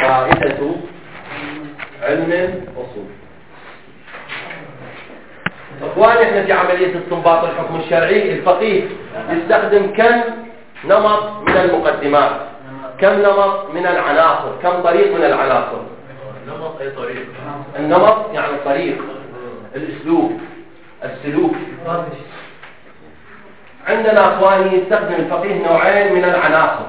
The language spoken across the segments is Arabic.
فائدة علم الأصول. إخواني، احنا في عملية استنباط الحكم الشرعي الفقيه يستخدم كم نمط من المقدمات، كم نمط من العناصر، كم طريق من العناصر. النمط أي طريق؟ النمط يعني الطريق، الأسلوب، السلوك. عندنا إخواني يستخدم الفقيه نوعين من العناصر: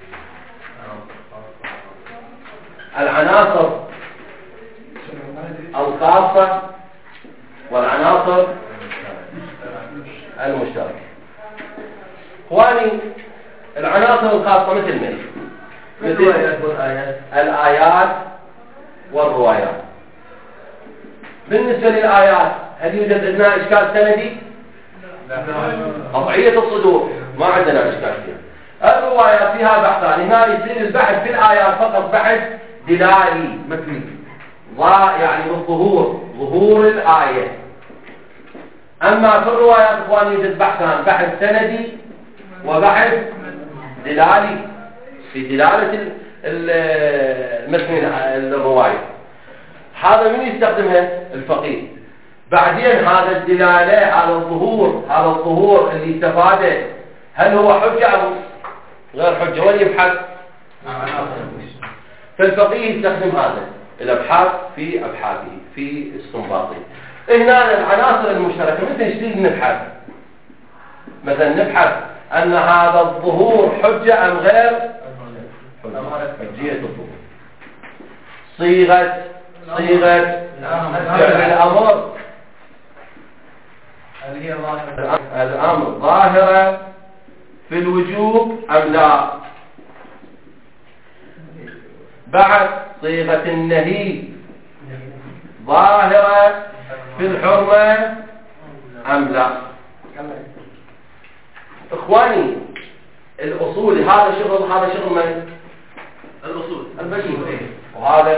العناصر الخاصة والعناصر المشتركة. إخواني، العناصر الخاصة مثل من؟ مثل الآيات والروايات. بالنسبة للآيات، هل يوجد عندنا إشكال سندي؟ قطعية الصدور ما عندنا إشكال فيها. الروايات فيها بحثان، هنا يصير البحث في الآيات فقط بحث دلالي مثلي، يعني بالظهور، ظهور الآية. أما في الروايات إخواني يوجد بحثان: بحث سندي وبحث دلالي، في دلالة مثل الرواية. هذا من يستخدمها؟ الفقيه. بعدين هذا الدلالة، هذا الظهور اللي استفاده، هل هو حجة أو غير حجة؟ وين يبحث؟ فالفقيه يستخدم هذا الأبحاث في أبحاثه، في استنباطه. هنا العناصر المشتركة مثل ايش نبحث؟ مثلا نبحث أن هذا الظهور حجة أم غير حجية الظهور. صيغة فعل الأمر، الأمر ظاهرة في الوجوب أم لا؟ بعد صيغة النهي ظاهرة في الحرمة أم لا؟ إخواني، الأصول هذا شغل من؟ الأصول البشير. وهذا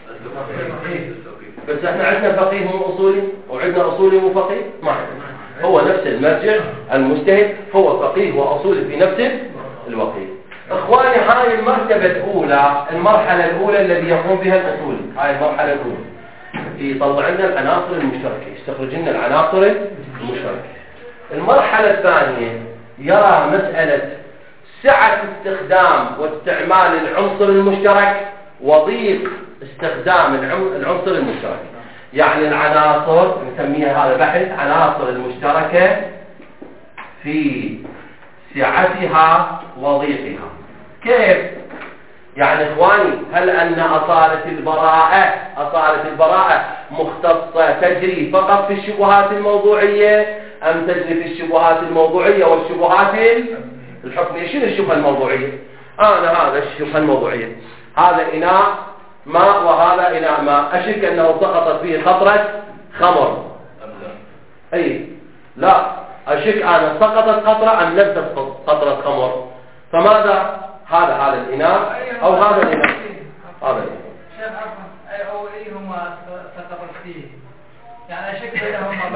بس احنا عندنا فقيه مو أصولي، وعندنا أصولي مو فقيه، ما عندنا. هو نفس المرجع المجتهد، هو فقيه وأصولي في نفس الوقت. إخواني، هاي المرتبة الأولى، المرحلة الأولى الذي يقوم بها الأصولي، هاي المرحلة الأولى يطلع لنا العناصر المشتركة، يستخرج لنا العناصر المشتركة. المرحلة الثانية يرى مسألة سعة استخدام واستعمال العنصر المشترك وضيق استخدام العنصر المشترك. يعني العناصر نسميها هذا بحث عناصر المشتركة في سعتها وضيقها. كيف؟ يعني إخواني، هل أن أصالة البراءة مختصة تجري فقط في الشبهات الموضوعية أم تجري في الشبهات الموضوعية والشبهات الحكمية؟ شنو الشبهة الموضوعية؟ هذا الشبهة الموضوعية، هذا إناء ماء وهذا إناء ماء، أشك أنه سقطت فيه قطرة خمر. أي لا، أشك أنا سقطت قطرة أم لم تسقط قطرة خمر. فماذا؟ هذا الإناء أو هذا الإناء؟ هذا الإناء. شيخ عفوا، أو أيهما سقطت فيه؟ يعني أشك بينهما.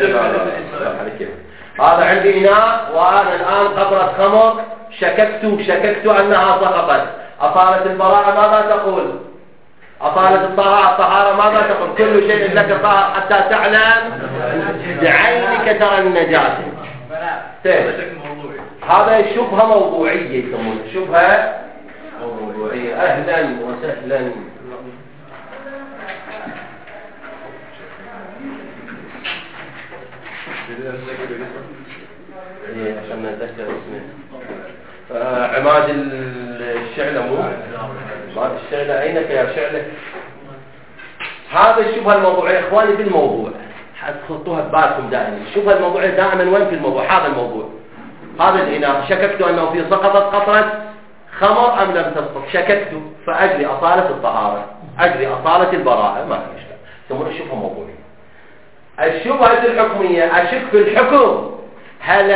لا، هذا عندي إناء وأنا الآن قطرة خمر، شككت أنها سقطت. أصالة البراءة ماذا تقول؟ أصالة الطهارة ماذا تقول؟ كل شيء لك طاهر حتى تعلم بعينك ترى النجاسة. هذا شبهة موضوعية يسمونه، شبهة موضوعية. أهلا وسهلا. عشان نتذكر اسمه عماد الشعلة، مو عماد الشعلة. أينك يا شعلة؟ هذا الشبهة الموضوعية إخواني بالموضوع، حتحطوها ببالكم دائما. الشبهة الموضوعية دائما وين في الموضوع؟ هذا الموضوع، هذا الإناء، شككت أنه فيه سقطت قطرة خمر أم لم تسقط، شككت، فأجري أصالة الطهارة، أجري أصالة البراءة، ما في إشكال. يسمونه الشبهة الموضوعية. الشبهة الحكمية، أشك في الحكم، هل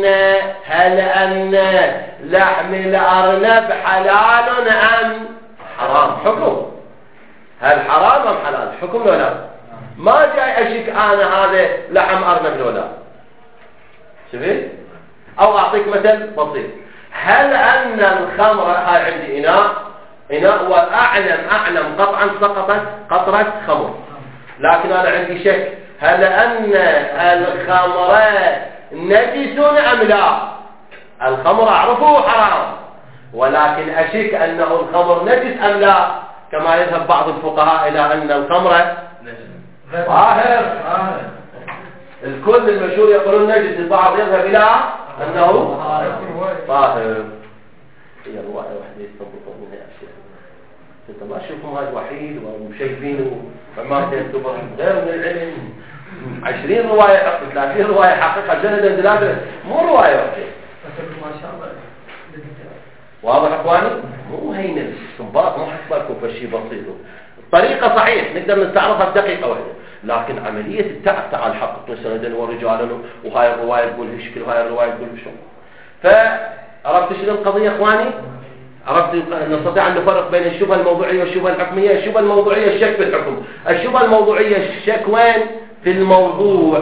أن لحم الأرنب حلال أم حرام؟ حكم، هل حرام أم حلال؟ حكم ولا لا؟ ما جاي أشك أنا هذا لحم أرنب ولا لا. شفت؟ أو أعطيك مثل بسيط، هل أن الخمر، هاي عندي إناء أعلم قطعا سقطت قطرة خمر، لكن أنا عندي شك هل أن الخمر نجس أم لا؟ الخمر أعرفه حرام، ولكن أشك أنه الخمر نجس أم لا، كما يذهب بعض الفقهاء إلى أن الخمر طاهر. الكل المشهور يقولون نجس، البعض يذهب إلى أنه طاهر. هي الرواية واحدة يستنبطون منها أشياء انت ما تشوفهم هذا وحيد ومشيبين وعمارة يكتبوا غير من العلم 20 رواية حقق 30 رواية حقق جلدا دلالة، مو رواية واحدة. ما شاء الله. واضح اخواني؟ مو هين الاستنباط، مو حسبالكم فشي بسيط. الطريقة صحيح نقدر نستعرضها بدقيقة واحدة، لكن عملية التعب تعال حقق سندا ورجالا وهاي الرواية تقول هشكل وهاي الرواية تقول بشو. فعرفت شنو القضية اخواني؟ عرفت نستطيع أن نفرق بين الشبهة الموضوعية والشبهة الحكمية. الشبهة الموضوعية الشك في الحكم، الشبهة الموضوعية الشك وين؟ في الموضوع.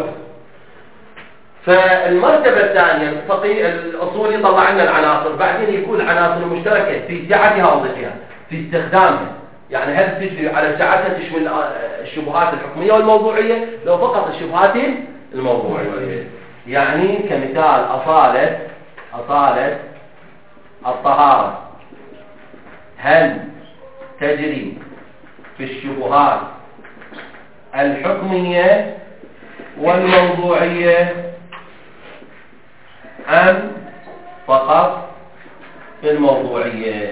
فالمرتبة الثانية الأصولي طلع لنا العناصر، بعدين يكون العناصر المشتركة في سعتها وضعها في استخدامها، يعني هل تجري على سعتها تشمل الشبهات الحكمية والموضوعية لو فقط الشبهات الموضوعية. يعني كمثال أصالة الطهارة هل تجري في الشبهات الحكمية والموضوعية أم فقط في الموضوعية؟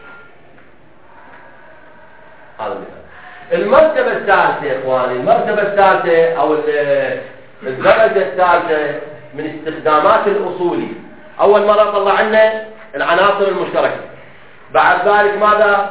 هذا مثال. المرتبة الثالثة يا إخواني، المرتبة الثالثة أو الدرجة الثالثة من استخدامات الأصولي، أول مرة طلع لنا العناصر المشتركة، بعد ذلك ماذا؟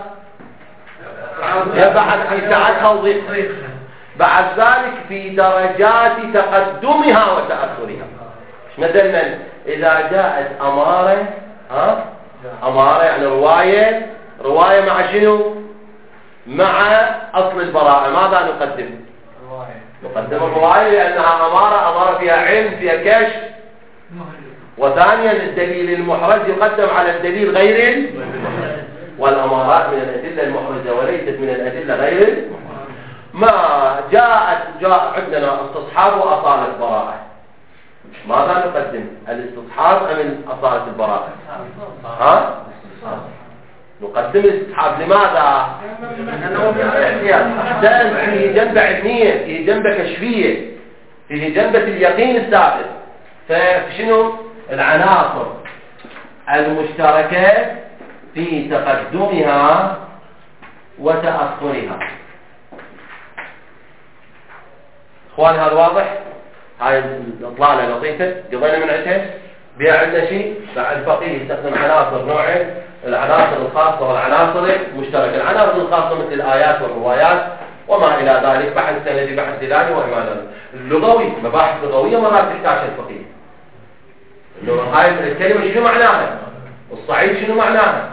يبحث في سعتها وضيقها، بعد ذلك في درجات تقدمها وتأخرها. مثلا إذا جاءت أمارة أمارة يعني رواية مع شنو؟ مع أصل البراءة، ماذا نقدم؟ نقدم الرواية لأنها أمارة فيها علم فيها كشف. وثانيا الدليل المحرز يقدم على الدليل غير والأمارات من الأدلة المحرزة وليست من الأدلة غير ما جاء عندنا استصحاب وأصالة براءة، ماذا نقدم؟ الاستصحاب أم أصالة البراءة؟ نقدم الاستصحاب. لماذا؟ لأنه فيه جنبة علمية، فيه جنبة كشفية، فيه جنبة اليقين الثابت. فشنو العناصر المشتركة في تقدمها وتأخرها؟ اخواني هذا واضح؟ هاي الاطلالة لطيفة قضينا من عشان بيها عندنا شيء. بعد الفقيه يستخدم عناصر نوعين، العناصر الخاصة والعناصر المشتركة. العناصر الخاصة مثل الآيات والروايات وما إلى ذلك، بحث سندي بحث دلالي وما ذلك. اللغوي مباحث لغوية مرات تحتاج الفقيه. هاي الكلمة شنو معناها؟ والصعيد شنو معناها؟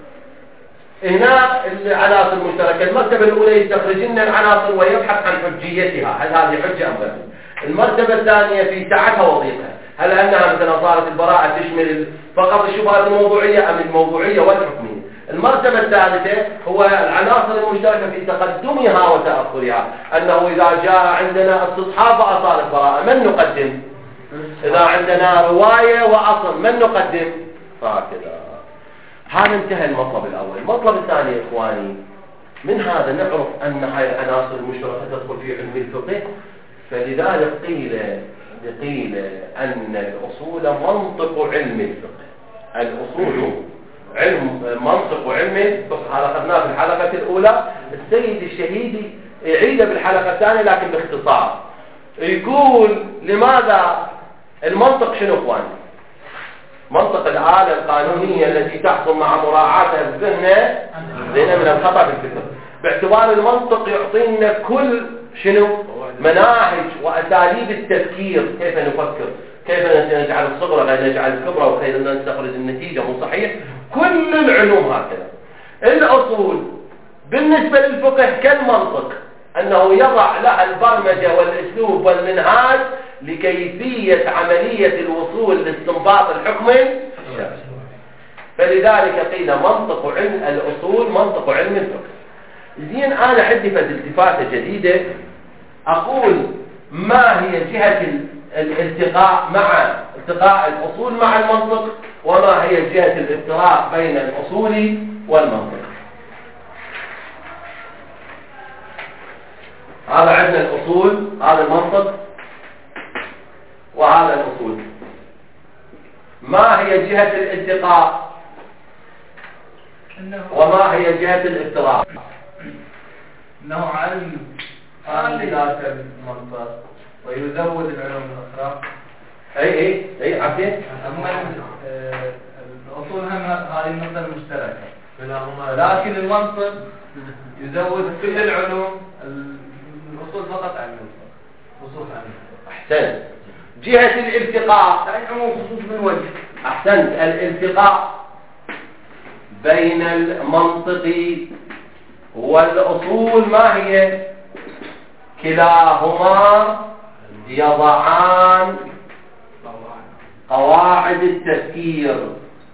هنا العناصر المشتركة المرتبة الأولى يستخرج لنا العناصر ويبحث عن حجيتها، هل هذه حجة أم غير. المرتبة الثانية في سعتها وضيقها، هل أنها مثلا صارت البراءة تشمل فقط الشبهات الموضوعية أم الموضوعية والحكمية. المرتبة الثالثة هو العناصر المشتركة في تقدمها وتأخرها، أنه إذا جاء عندنا استصحاب وأصالة البراءة من نقدم؟ إذا عندنا رواية وأصل من نقدم؟ هكذا. هذا انتهى المطلب الأول. المطلب الثاني يا إخواني، من هذا نعرف أن هاي العناصر المشتركة تدخل في علم الفقه، فلذلك قيل أن الأصول منطق علم الفقه. الأصول علم منطق علم الفقه، هذا أخذناه في الحلقة الأولى. السيد الشهيدي يعيده بالحلقة الثانية لكن باختصار. يقول لماذا المنطق شنو إخواني؟ منطق الآلة القانونية التي تحصل مع مراعاة الذهن زين من الخطأ في الفكر، باعتبار المنطق يعطينا كل شنو مناهج وأساليب التفكير، كيف نفكر، كيف نجعل الصغرى غير نجعل الكبرى، وكيف نستخرج النتيجة مو صحيح. كل العلوم هكذا. الأصول بالنسبة للفقه كالمنطق، أنه يضع لها البرمجة والأسلوب والمنهاج لكيفية عملية الوصول لاستنباط الحكم الشرعي. فلذلك قيل منطق علم الأصول منطق علم الفقه. زين أنا عندي التفاتة جديدة، أقول ما هي جهة الالتقاء مع التقاء الأصول مع المنطق، وما هي جهة الافتراق بين الأصول والمنطق. هذا عندنا الأصول، هذا المنطق، وهذا الأصول. ما هي جهة الالتقاء وما هي جهة الافتراق؟ انه علم ذات المنطق ويزود العلوم الاخرى. اي عارفين؟ الاصول هم هذه النقطة المشتركة، لكن المنطق يزود كل العلوم، الاصول فقط عن المنطق، خصوص عن المنطق. احسنت. جهة الالتقاء يعني عموم خصوص من وجه. احسنت. الالتقاء بين المنطق والأصول ما هي؟ كلاهما يضعان قواعد التفكير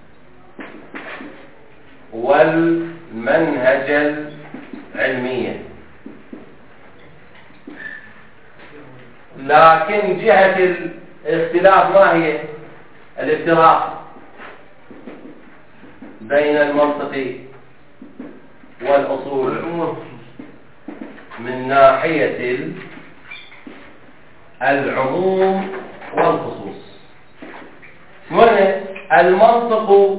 والمنهج العلمية، لكن جهة الاختلاف ما هي؟ الافتراق بين المنطق والأصول من ناحية العموم والخصوص. المنطق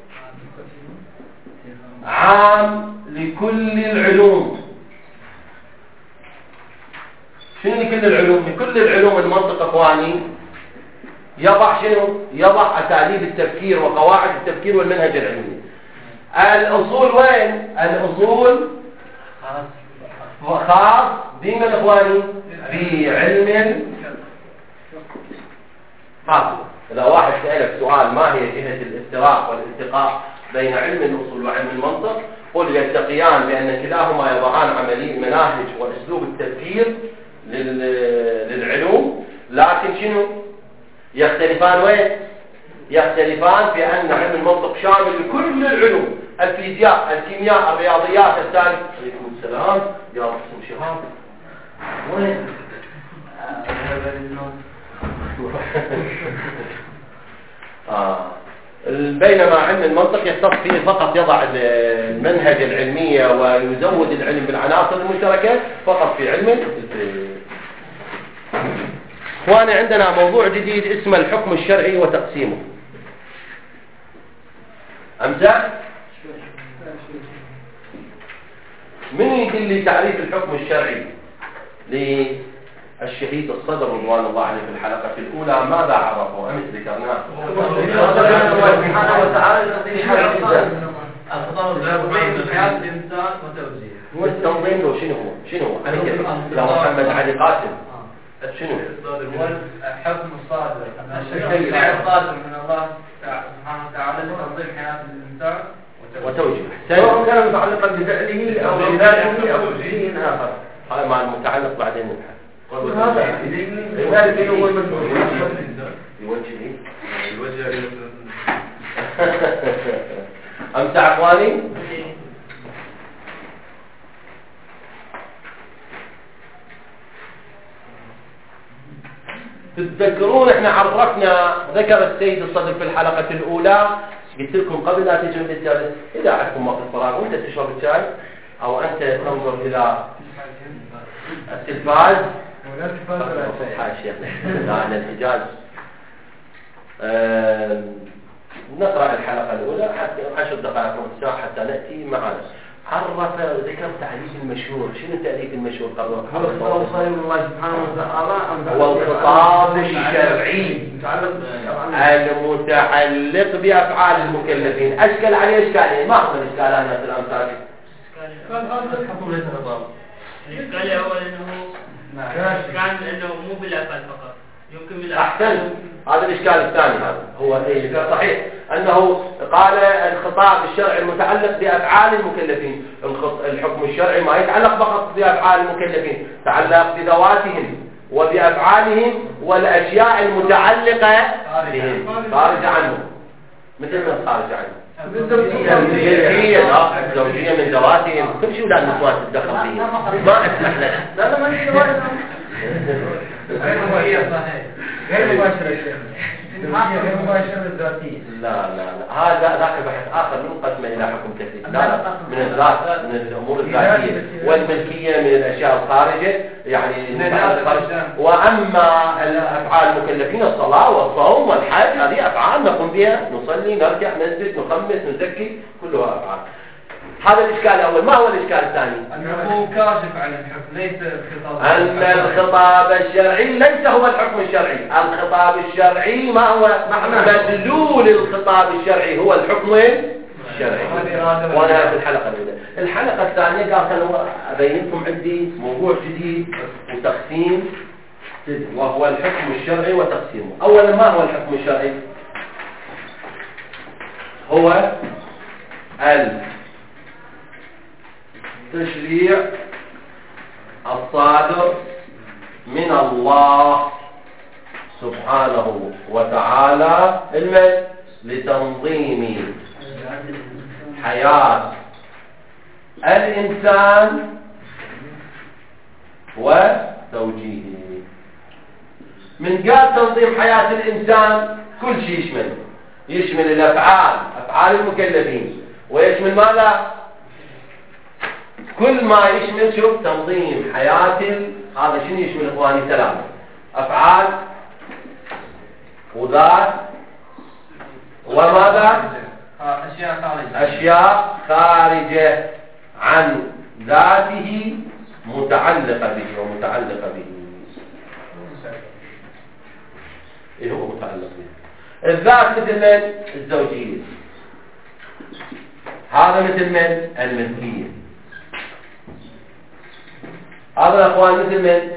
عام لكل العلوم. شنو لكل العلوم؟ لكل العلوم المنطق اخواني يضع شنو؟ يضع اساليب التفكير وقواعد التفكير والمنهج العلمي. الأصول وين؟ الأصول خاص بمن اخواني؟ بعلم خاص. إذا واحد سألك سؤال ما هي جهة الافتراق والالتقاء بين علم الأصول وعلم المنطق، قل يلتقيان بأن كلاهما يضعان عملية مناهج وأسلوب التفكير للعلوم، لكن شنو؟ يختلفان وين؟ يختلفان في أن علم المنطق شامل لكل العلوم، الفيزياء، الكيمياء، الرياضيات، التاريخ. عليكم السلام يا رسول شهاب. وين؟ بينما علم المنطق يختص فيه فقط يضع المنهج العلمية ويزود العلم بالعناصر المشتركة فقط في علم الفيزياء. اخواني عندنا موضوع جديد اسمه الحكم الشرعي وتقسيمه. امزح؟ من يقول لي تعريف الحكم الشرعي للشهيد الصدر رضوان الله عليه في الحلقة الأولى؟ ماذا عرفوا؟ أمس ذكرناه. الله سبحانه وتعالى الخطاب بين حياة الإنسان وتوزيعه. والتنظيم له شنو هو؟ شنو هو؟ أنا كيف؟ يا محمد علي قاسم. شنو؟ الحكم الصادر، الشريعة الصادر من الله سبحانه وتعالى لتنظيم حياة الإنسان وتوجيه. سواء كان متعلقا بفعله أو بذاته أو بشيء آخر. هذا مع المتعلق بعدين نبحث. هذا لذلك هو المسؤول. يوجه أمسح أخواني. تتذكرون احنا عرفنا، ذكر السيد الصدر في الحلقة الأولى، قلت لكم قبل لا تجوا للجلسة إذا عندكم وقت فراغ وانت تشرب الشاي أو أنت تنظر إلى التلفاز حاشية عن الحجاز، نقرأ الحلقة الأولى حتى 10 دقائق نص ساعة حتى نأتي معنا. عرف ذكر تعريف المشهور. شنو التعريف المشهور قبل؟ هو الله سبحانه وتعالى هو الخطاب الشرعي المتعلق بأفعال المكلفين. أشكل عليه إشكالين. ما هو الإشكالان يا سلام ساكت؟ الإشكال الأول أنه كان أنه مو بالأفعال فقط، يمكن بالأفعال. أحسن. هذا الإشكال الثاني. هذا هو الإشكال صحيح أنه قال الخطاب الشرعي المتعلق بأفعال المكلفين. الحكم الشرعي ما يتعلق فقط بأفعال المكلفين، يتعلق بذواتهم وبأفعالهم والأشياء المتعلقة بهم خارج عنه. مثل ما خارج عنه الملكية لا، الزوجية من ذواتهم، كل شيء ولاد نسوان تتدخل فيه، ما أسمح لك. لا ما نسوان. غير مباشرة غير مباشرة الذاتية. لا هذا ذاك بحث آخر منقسم إلى حكم تكليفي. لا من الذات، من الأمور الذاتية، والملكية من الأشياء الخارجة يعني وأما الأفعال المكلفين الصلاة والصوم والحج هذه أفعال نقوم بها، نصلي نرجع نسجد نخمس نزكي، كلها أفعال. هذا الإشكال الأول. ما هو الإشكال الثاني؟ أنه كاشف عن الحكم ليس الخطاب. أن الخطاب الشرعي ليس هو الحكم الشرعي. الخطاب الشرعي ما هو مدلول الخطاب الشرعي هو الحكم الشرعي. وأنا في الحلقة الأولى. الحلقة الثانية قال أنا أبينكم عندي موضوع جديد وتقسيم، وهو الحكم الشرعي وتقسيمه. أولا ما هو الحكم الشرعي؟ هو التشريع الصادر من الله سبحانه وتعالى لتنظيم حياة الإنسان وتوجيهه. من قال تنظيم حياة الإنسان كل شيء يشمل الأفعال، أفعال المكلفين، ويشمل ماذا؟ كل ما يشمل شوف تنظيم حياة. هذا شنو يشمل إخواني؟ ثلاثة: أفعال وذات وماذا؟ أشياء خارجة عن ذاته متعلقة به ومتعلقة به. إيه هو متعلق به؟ الذات مثل من؟ الزوجية. هذا مثل من؟ الملكية. هذا الأخوان مثل من؟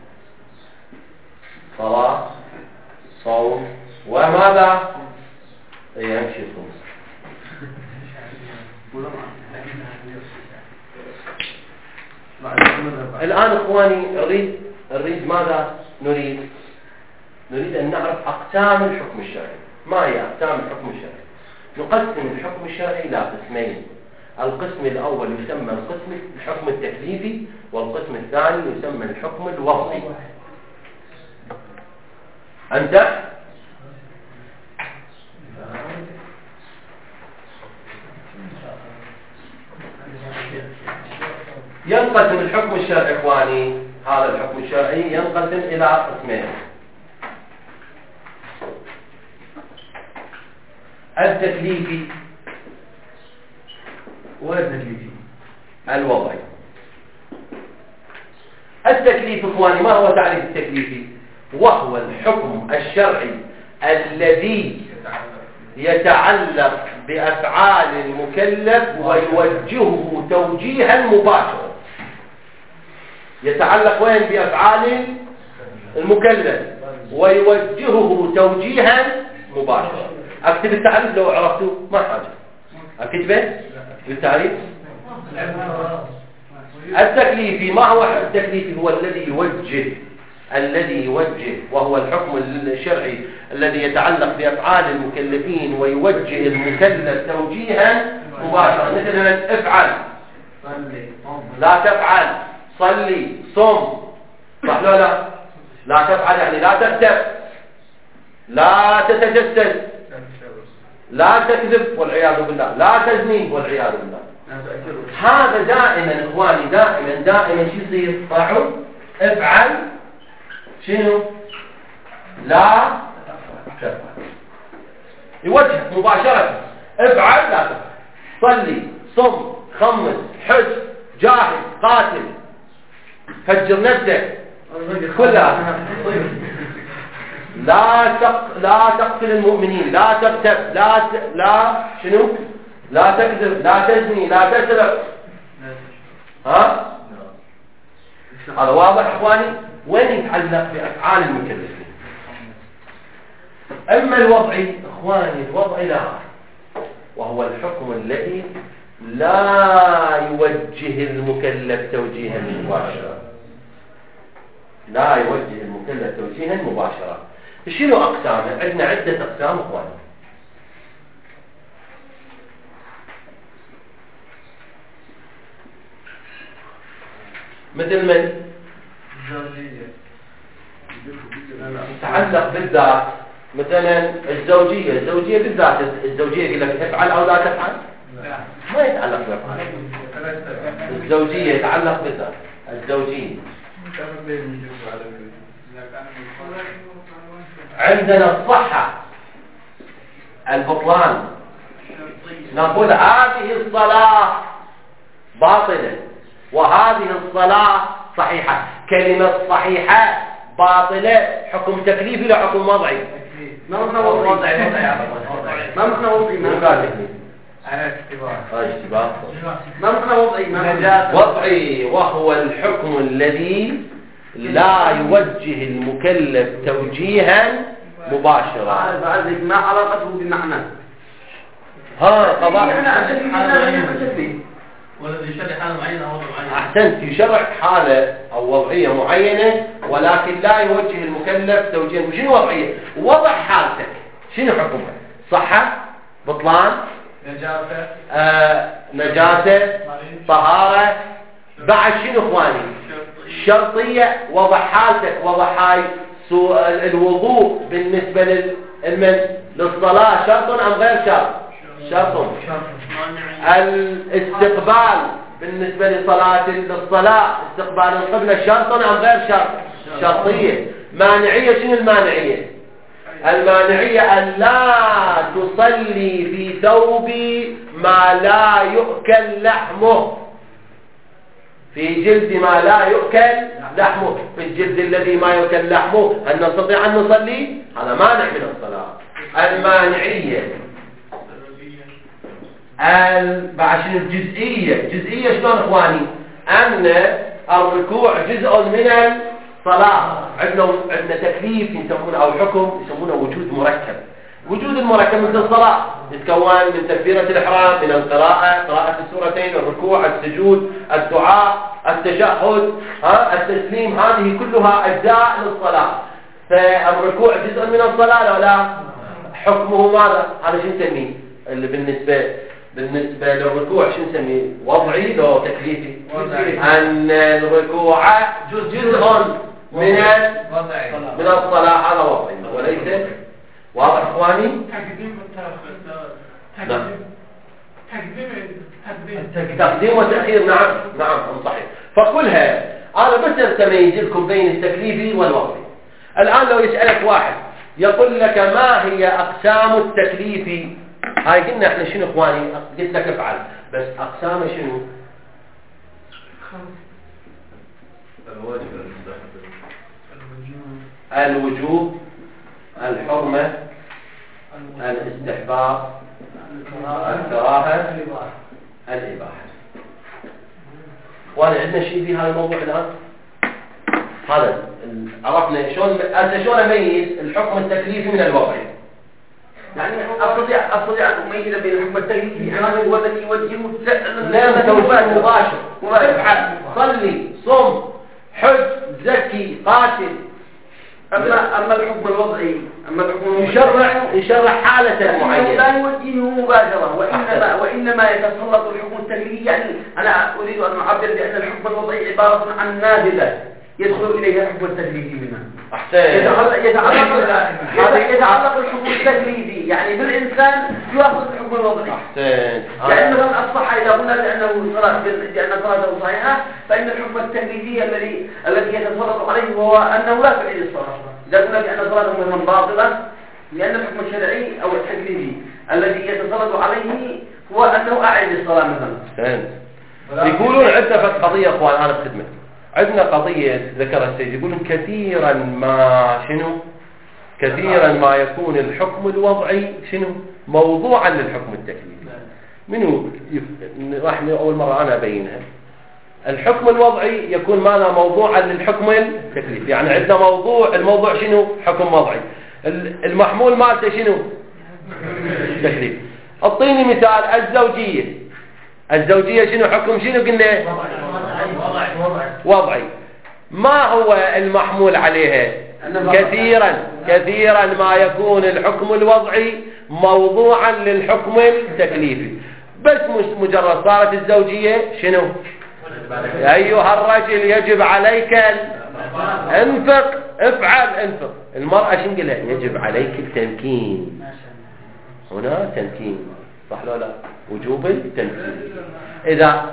صلاة، صوم، وماذا؟ يمشي الخمس. الآن إخواني نريد ماذا؟ نريد أن نعرف أقسام الحكم الشرعي. ما هي أقسام الحكم الشرعي؟ نقسم الحكم الشرعي إلى قسمين. القسم الأول يسمى الحكم التكليفي، والقسم الثاني يسمى الحكم الوضعي. أنت ينقسم الحكم الشرعي إخواني، هذا الحكم الشرعي ينقسم إلى قسمين: التكليفي والتكليفي الوضعي. التكليف إخواني ما هو تعريف التكليفي؟ وهو الحكم الشرعي الذي يتعلق بأفعال المكلف ويوجهه توجيها مباشرا. يتعلق وين؟ بأفعال المكلف ويوجهه توجيها مباشرا. أكتب التعريف لو عرفتوا ما حاجة. أكتبه بالتعريف. التكليفي ما هو التكليفي؟ هو الذي يوجه وهو الحكم الشرعي الذي يتعلق بأفعال المكلفين ويوجه المكلف توجيها مباشرة. مثلا افعل، لا تفعل، صلي، صم، صح لا؟ لا تفعل يعني لا تكتب، لا تتجسس، لا تكذب والعياذ بالله، لا تزني والعياذ بالله. هذا دائما إخواني دائما شو يصير؟ صحوا افعل شنو؟ لا تفعل. يوجه مباشرة افعل لا تفعل، صلي، صم، خمس، حج، جاهد، قاتل، فجر نفسك، كلها. لا تقتل المؤمنين، لا تغتب، لا شنو؟ لا تكذب، لا تزني، لا تسرق. ها؟ هذا واضح اخواني؟ وين يتعلق بافعال المكلفين. اما الوضعي اخواني، الوضعي لا، وهو الحكم الذي لا يوجه المكلف توجيها مباشرا. لا يوجه المكلف توجيها مباشرا. شنو اقسامه؟ عندنا عدة اقسام اخواني. مثل من تتعلق بالذات، مثلا الزوجية بالذات، الزوجية يقول لك افعل أو لا تفعل، ما يتعلق بافعال. الزوجية يتعلق بالذات، الزوجية. عندنا الصحة، البطلان، نقول هذه الصلاة باطلة وهذه الصلاة صحيحة. كلمة صحيحة باطلة حكم تكليفي ولا حكم وضعي؟ ما معنى وضعي؟ ما معنى وضعي؟ اشتباه. ما معنى وضعي؟ وضعي وهو الحكم الذي لا يوجه المكلف توجيها مباشرا. بعد ما علاقته بالمعنى. قضاء. والذي يشرع حالة معينة أو وضع معين. أحسنت، يشرع حالة أو وضعية معينة ولكن لا يوجه المكلف توجيها. شنو وضعية؟ وضع حالتك شنو حكمها؟ صحة، بطلان، نجاسة، طهارة، بعد شنو اخواني؟ شرطية. وضع حالتك، وضع هاي الوضوء بالنسبة للصلاة شرط أم غير شرط؟ شرط. الاستقبال بالنسبة للصلاة استقبال القبلة شرط أم غير شرط؟ شرطية. مانعية. شنو المانعية؟ المانعية أن لا تصلي في ثوب ما لا يؤكل لحمه، في جلد ما لا يؤكل لحمه، في الجلد الذي ما يؤكل لحمه، هل نستطيع أن نصلي؟ هذا مانع من الصلاة. المانعية. بعد شنو الجزئية شلون اخواني؟ أن الركوع جزء من الصلاة. عندنا تكليف يسمونه أو حكم يسمونه وجود مركب. وجود المركب مثل الصلاة يتكون من تكبيرة الإحرام، من القراءة، قراءة السورتين، الركوع، السجود، الدعاء، التشهد، التسليم، هذه كلها أجزاء للصلاة. فالركوع جزء من الصلاة ولا حكمه ماذا؟ هذا شو نسميه؟ اللي بالنسبة للركوع شو نسميه؟ وضعي لو تكليفي؟ أن الركوع جزء من الصلاة، هذا وضعي وليس. واضح اخواني؟ تقديم وتأخير. نعم صحيح. فكلها انا بس اميز لكم بين التكليفي والوضعي. الان لو يسألك واحد يقول لك ما هي اقسام التكليف، هاي قلنا احنا شنو اخواني؟ قلت لك افعل، بس اقسامه شنو؟ الوجوب، الحرمة، الاستحباب، الكراهة، الإباحة. وانا عندنا شيء في هذا الموضوع الآن. هذا عرفنا شلون اميز الحكم التكليفي من الوضعي. يعني استطيع ان اميز بين الحكم التكليفي يعني هو الذي يوجهه لا توجيه مباشر. افعل، صلي، صم، حج، زكي، قاتل. أما الحكم الوضعي يشرع حالة معينة، لا يوجهه مباشرة، وإنما يتسلط الحكم التكليفي. يعني أنا أريد أن أعبر بأن الحكم الوضعي عبارة عن نافذة يدخل إليها الحكم التكليفي منها. يتعلق الحكم التكليفي يعني بالإنسان يأخذ الحكم الوضعي. يعني مثلا الصحة إذا قلنا لأن صلاته صحيحة، فإن الحكم التكليفي الذي يتسلط عليه هو أنه لا تعيد الصلاة. إذا قلنا بأن صلاته مثلا باطلة، لأن الحكم الشرعي أو التكليفي الذي يتسلط عليه هو أنه أعيد الصلاة مثلا. يقولون عندنا قضية أخوان أنا بخدمة. عندنا قضية ذكرها السيد، يقولون كثيرا ما يكون الحكم الوضعي موضوعا للحكم التكليفي. راح أول مرة أنا أبينها. الحكم الوضعي يكون معنا موضوعا للحكم التكليفي. يعني عندنا الموضوع حكم وضعي، المحمول مالته تكليف. اعطيني مثال. الزوجية حكم قلنا وضعي. ما هو المحمول عليها؟ كثيرا ما يكون الحكم الوضعي موضوعا للحكم التكليفي. بس مش مجرد صارت الزوجية أيها الرجل يجب عليك انفق، افعل انفق. المرأة شو نقولها؟ يجب عليك التمكين. هنا تمكين، صح لو لا؟ وجوب التمكين. إذا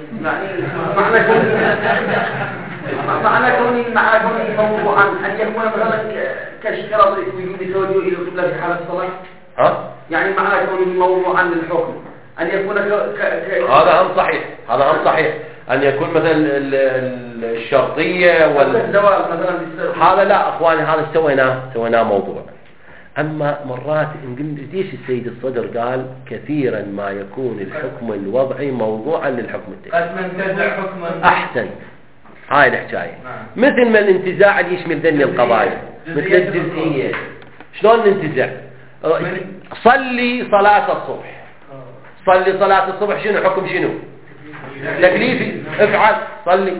معنى كوني موضوعا أن يكون مثلا كاشتراط وجوب التوجه إلى القبلة في حالة الصلاة. يعني معنى كونه موضوعا للحكم أن يكون هذا هم صحيح، هذا هم صحيح أن يكون مثلا الشرطية هذا لا أخواني، هذا سويناه موضوع. أما مرات ليش السيد الصدر قال كثيرا ما يكون الحكم الوضعي موضوعا للحكم التكليفي. قد من تنزع حكما أحسن، هاي الحكاية. مثل ما الانتزاع اللي يشمل ذني القضايا، مثل الجزئية. شلون ننتزع؟ صلي صلاة الصبح، صلي صلاة الصبح شنو حكم؟ شنو تكليفي، افعل صلي.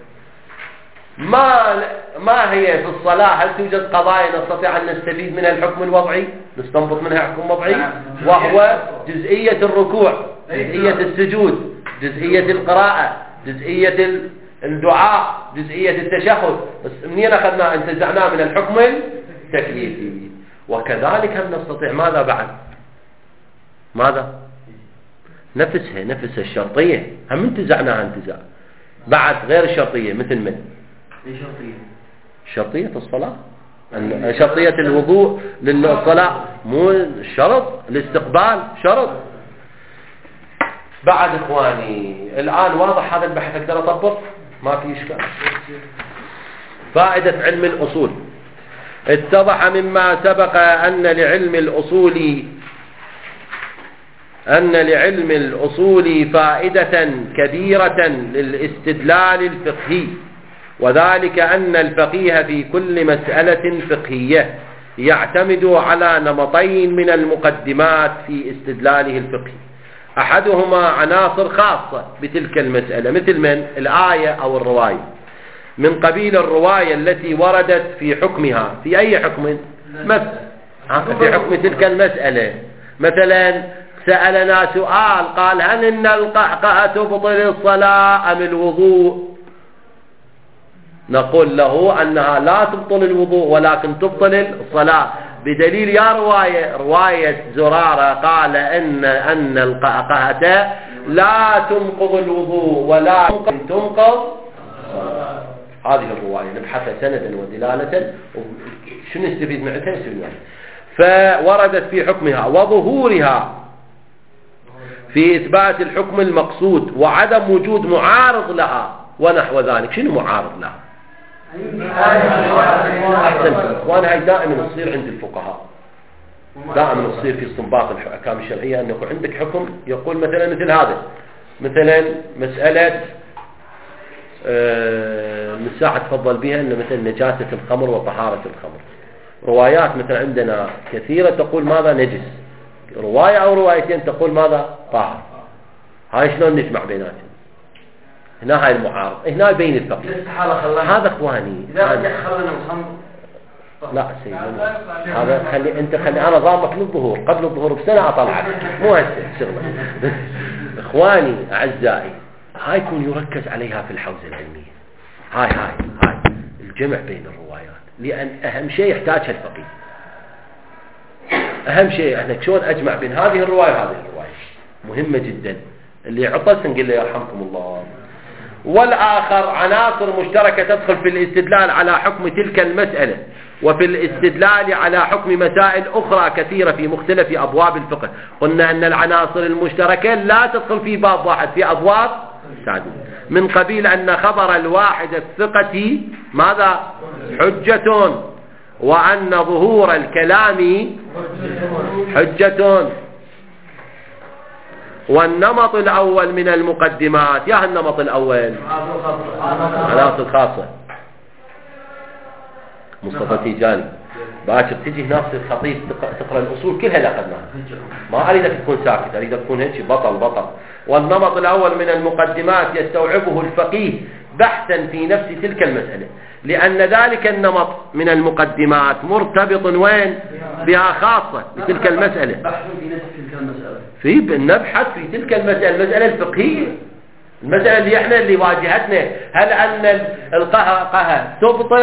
ما هي في الصلاة هل توجد قضايا نستطيع أن نستفيد منها الحكم الوضعي، نستنبط منها حكم وضعي، وهو جزئية الركوع، جزئية السجود، جزئية القراءة، جزئية الدعاء، جزئية التشهد. بس منين أخذنا؟ انتزعناه من الحكم التكليفي. وكذلك هم نستطيع ماذا بعد؟ ماذا؟ نفس الشرطية هم انتزعناها انتزاع بعد غير الشرطية. مثل من؟ شرطية الصلاة، شرطية الوضوء للصلاة، مو شرط الاستقبال شرط. بعد إخواني الآن واضح هذا البحث، أقدر أطبق ما في إشكال. فائدة علم الأصول. اتضح مما سبق أن لعلم الأصول فائدة كبيرة للاستدلال الفقهي، وذلك أن الفقيه في كل مسألة فقهية يعتمد على نمطين من المقدمات في استدلاله الفقهي. أحدهما عناصر خاصة بتلك المسألة، مثل من الآية أو الرواية، من قبيل الرواية التي وردت في حكمها. في أي حكم؟ في حكم تلك المسألة. مثلا سألنا سؤال قال هل إن القعقعة تبطل الصلاة أم الوضوء؟ نقول له أنها لا تبطل الوضوء ولكن تبطل الصلاة، بدليل يا رواية زرارة قال أن القعقعة لا تنقض الوضوء ولا تنقض الصلاة. هذه الرواية نبحثها سندا ودلالة شو نستفيد معها سنة. فوردت في حكمها وظهورها في إثبات الحكم المقصود وعدم وجود معارض لها ونحو ذلك. شنو معارض لها؟ أحسن إخوان، هاي دائما تصير عند الفقهاء، دائما تصير في استنباط الأحكام الشرعية. أنه عندك حكم يقول مثلا مثل هذا، مثلا مسألة من ساعة تفضل بها أن مثل نجاسة الخمر وطهارة الخمر. روايات مثلا عندنا كثيرة تقول ماذا؟ نجس. رواية أو روايتين تقول ماذا؟ طاهر. هاي شلون نجمع بيناتهم؟ هنا هاي المعارض، هنا بين الفقه. هذا اخواني لا سيدي هذا خلي انا ضامك للظهور، قبل الظهور بسنة اطلعك، مو هسه شغله. اخواني اعزائي، هاي يكون يركز عليها في الحوزة العلمية. هاي الجمع بين الروايات، لان اهم شيء يحتاجها الفقيه. اهم شيء انا شلون اجمع بين هذه الرواية وهذه الرواية، مهمة جدا. اللي عطس نقول له يرحمكم الله. والآخر عناصر مشتركة تدخل في الاستدلال على حكم تلك المسألة، وفي الاستدلال على حكم مسائل أخرى كثيرة في مختلف أبواب الفقه. قلنا أن العناصر المشتركة لا تدخل في باب واحد، في أبواب تعدد. من قبيل أن خبر الواحد الثقة ماذا؟ حجة، وأن ظهور الكلام حجة. والنمط الأول من المقدمات، يا النمط الأول عناصر خاصة. مصطفى تيجاني باكر تجي هناك الخطيب تقرأ الأصول كلها اللي أخذناها، ما أريدك تكون ساكت، أريدك تكون هيك بطل. والنمط الأول من المقدمات يستوعبه الفقيه بحثا في نفس تلك المسألة، لأن ذلك النمط من المقدمات مرتبط وين؟ بها خاصة بتلك المسألة. بحث في نفس تلك المسألة، نبحث في تلك المسألة الفقهية. المسألة اللي احنا اللي واجهتنا، هل أن القهقه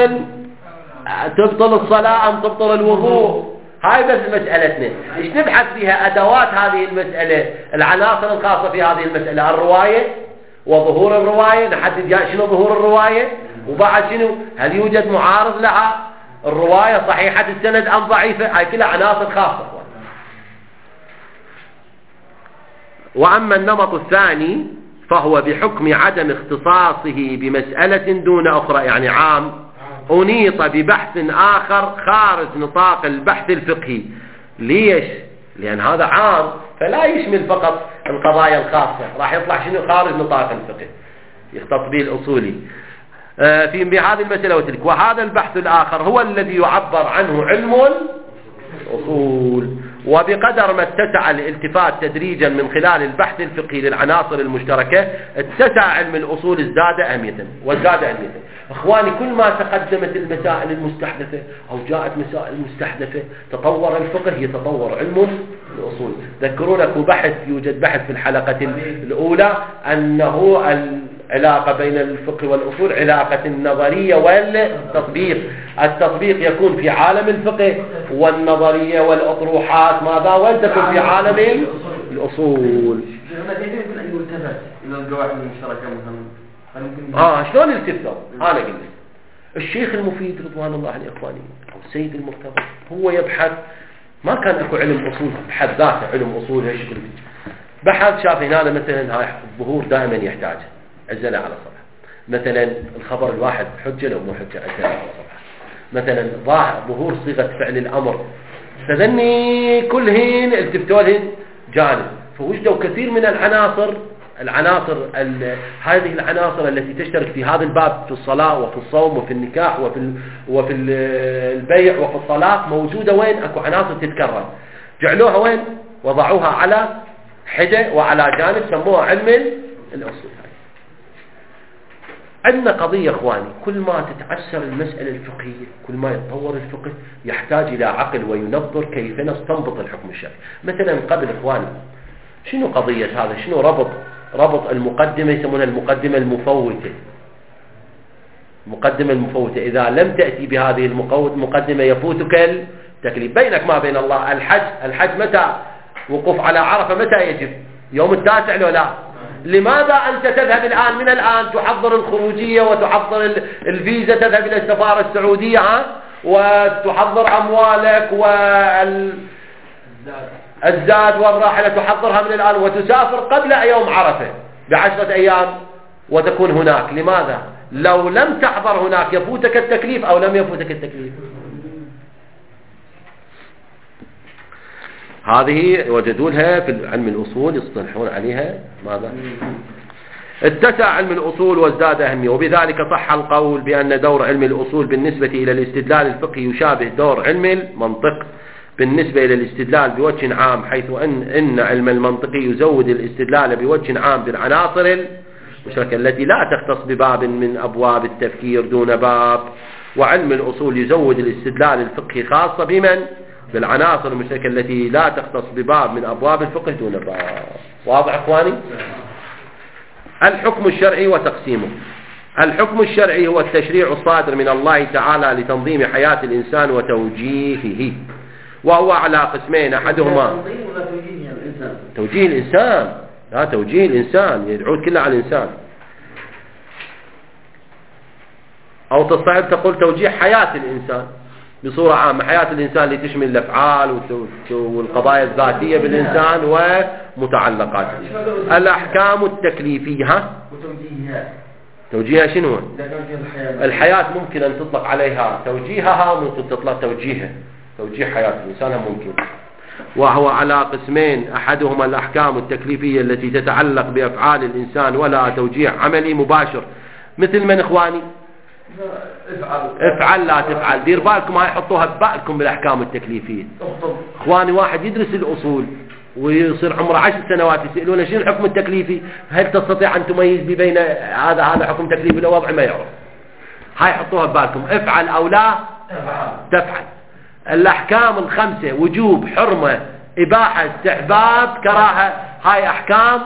تبطل الصلاة أم تبطل الوضوء؟ هاي بس مسألتنا. ايش نبحث فيها؟ أدوات هذه المسألة، العناصر الخاصة في هذه المسألة، الرواية وظهور الرواية، نحدد شنو ظهور الرواية، وبعد شنو هل يوجد معارض لها، الرواية صحيحة السند أم ضعيفة، هاي كلها عناصر خاصة. وأما النمط الثاني فهو بحكم عدم اختصاصه بمسألة دون أخرى، يعني عام أنيط ببحث آخر خارج نطاق البحث الفقهي. ليش؟ لأن هذا عام فلا يشمل فقط القضايا الخاصة، راح يطلع شنو خارج نطاق الفقه، يختص به الأصولي في بهذه المسألة وتلك. وهذا البحث الآخر هو الذي يعبر عنه علم الأصول. وبقدر ما اتسع الالتفات تدريجا من خلال البحث الفقهي للعناصر المشتركة، اتسع علم الأصول ازداد أهمية وازداد أهمية. أخواني، كل ما تقدمت المسائل المستحدثة أو جاءت مسائل مستحدثة تطور الفقه، يتطور علم الأصول. ذكروا لكم بحث، يوجد بحث في الحلقة الأولى أنه العلاقة بين الفقه والأصول علاقة النظرية والتطبيق. التطبيق يكون في عالم الفقه، والنظرية والأطروحات ماذا وين تكون في عالم الأصول. شلون التفتوا؟ أنا قلت الشيخ المفيد رضوان الله عليه إخواني أو السيد المرتضى هو يبحث، ما كان اكو علم أصول بحد ذاته، علم أصول هالشكل بحث، شاف هنا مثلا هاي الظهور دائما يحتاج عزلة على صفحة، مثلا الخبر الواحد حجة لو مو حجة عزلة على صفحة، مثلا ظهور صيغة فعل الأمر، فذني كلهن التفتولهن جانب. فوجدوا كثير من هذه العناصر التي تشترك في هذا الباب في الصلاة وفي الصوم وفي النكاح وفي البيع وفي الطلاق موجودة. وين اكو عناصر تتكرر، جعلوها وين؟ وضعوها على حدة وعلى جانب، سموها علم الأصول. عندنا قضية اخواني، كل ما تتعسر المسألة الفقهية، كل ما يتطور الفقه يحتاج الى عقل وينظر كيف نستنبط الحكم الشرعي. مثلا قبل اخواني شنو قضية هذا، شنو ربط المقدمة، يسمونها المقدمة المفوتة. المقدمة المفوتة، إذا لم تأتي بهذه المقدمة يفوتك التكليف. بينك ما بين الله. الحج متى؟ وقوف على عرفة متى يجب؟ يوم 9 لو لا؟ لماذا أنت تذهب الآن من الآن تحضر الخروجية وتحضر الفيزا، تذهب إلى السفارة السعودية وتحضر أموالك الزاد والراحلة تحضرها من الآن، وتسافر قبل يوم عرفة ب10 أيام وتكون هناك. لماذا؟ لو لم تحضر هناك يفوتك التكليف أو لم يفوتك التكليف. هذه وجدوا لها في علم الأصول، يصطلحون عليها ماذا؟ اتسع علم الأصول وازداد أهمية. وبذلك صح القول بأن دور علم الأصول بالنسبة إلى الاستدلال الفقهي يشابه دور علم المنطق بالنسبة إلى الاستدلال بوجه عام، حيث أن علم المنطق يزود الاستدلال بوجه عام بالعناصر المشتركة التي لا تختص بباب من أبواب التفكير دون باب، وعلم الأصول يزود الاستدلال الفقهي خاصة بمن؟ بالعناصر المشتركة التي لا تختص بباب من أبواب الفقه دون باب. واضح أخواني؟ الحكم الشرعي وتقسيمه. الحكم الشرعي هو التشريع الصادر من الله تعالى لتنظيم حياة الإنسان وتوجيهه، وهو على قسمين، أحدهما توجيه الإنسان، لا توجيه الإنسان يدعون كله على الإنسان، أو تصعب تقول توجيه حياة الإنسان بصورة عامة، حياة الإنسان اللي تشمل الأفعال والقضايا الذاتية بالإنسان ومتعلقاته. الأحكام التكليفية توجيهها شنو؟ الحياة ممكن أن تطلق عليها توجيهها، وممكن تطلق توجيه حياة الإنسان ممكن. وهو على قسمين، أحدهما الأحكام التكليفية التي تتعلق بأفعال الإنسان ولا توجيه عملي مباشر، مثل من إخواني؟ افعل لا تفعل. دير بالكم هاي حطوها ببالكم بالأحكام التكليفية. إخواني واحد يدرس الأصول ويصير عمره 10 سنوات يسألونه شنو الحكم التكليفي، هل تستطيع أن تميز بين هذا حكم تكليفي لو وضع ما يعرف. هاي حطوها ببالكم، افعل أو لا تفعل. الأحكام الخمسة وجوب، حرمة، إباحة استحباب كراهة، هاي أحكام.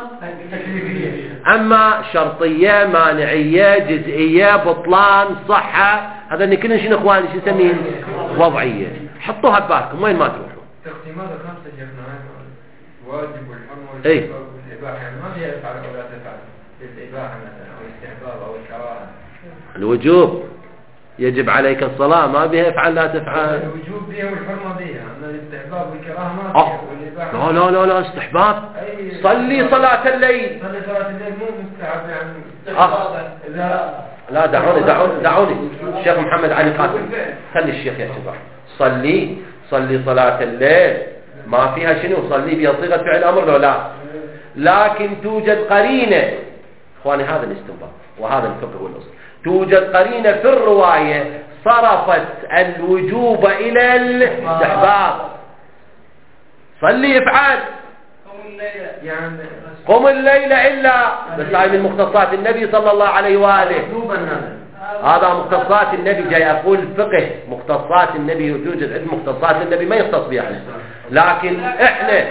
أما شرطية مانعية جزئية بطلان صحة هذا كلنا شنو إخواني شو نسميه وضعية. حطوها ببالكم وين ما تروحوا. تقسيمات الخمسة شيخنا واجب والحرمة إيه؟ والإباحة يعني ما فيها يفعل أو لا تفعل الإباحة مثلا أو الاستحباب أو الكراهة. الوجوب يجب عليك الصلاة ما بها افعل لا تفعل. الوجوب بها والحرمة بها، أما الاستحباب والكراهة ما بها والإباحة. لا لا لا استحباب. صلي صلاة الليل. صلي صلاة الليل مو مستحب يعني. لا دعوني الشيخ محمد علي قاسم خلي الشيخ يا شباب. صلي صلاة الليل ما فيها شنو صلي بها صيغة فعل أمر لو لا، لكن توجد قرينة اخواني هذا الاستنباط وهذا الفقه والأصل. توجد قرينة في الرواية صرفت الوجوب إلى الاستحباب. صلي افعل قم الليل إلا بس هاي من مختصات النبي صلى الله عليه وآله. هذا مختصات النبي جاي أقول فقه مختصات النبي توجد عند مختصات النبي ما يختص بها احنا، لكن احنا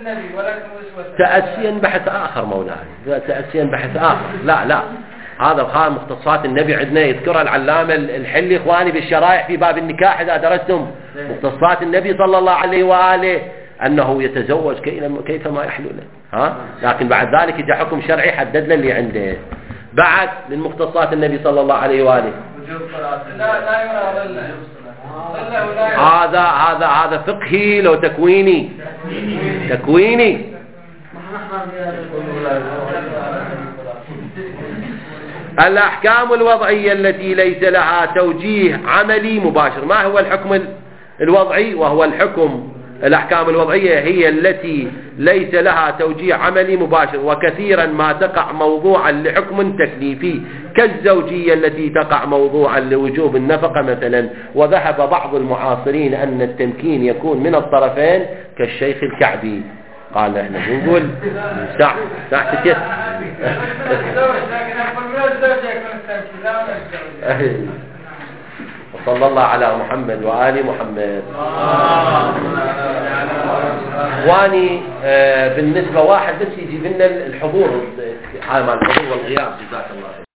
تأسيا بحث آخر مولاي تأسيا بحث آخر. لا هذا مختصات النبي عندنا يذكرها العلامة الحلي إخواني بالشرائع في باب النكاح إذا درستم مختصات النبي صلى الله عليه وآله أنه يتزوج كيفما يحلو له لكن بعد ذلك جاء حكم شرعي حدد له اللي عنده. بعد من مختصات النبي صلى الله عليه وآله هذا فقهي لو تكويني الأحكام الوضعية التي ليس لها توجيه عملي مباشر. ما هو الحكم الوضعي؟ وهو الأحكام الوضعية هي التي ليس لها توجيه عملي مباشر، وكثيرا ما تقع موضوعا لحكم تكليفي كالزوجية التي تقع موضوعا لوجوب النفقة مثلا. وذهب بعض المعاصرين أن التمكين يكون من الطرفين كالشيخ الكعبي. قال احنا بنقول ساعة كيف وصلى الله على محمد وآل محمد. اخواني بالنسبة واحد بس يجيب لنا الحضور، حال الحضور والغياب جزاك الله خير.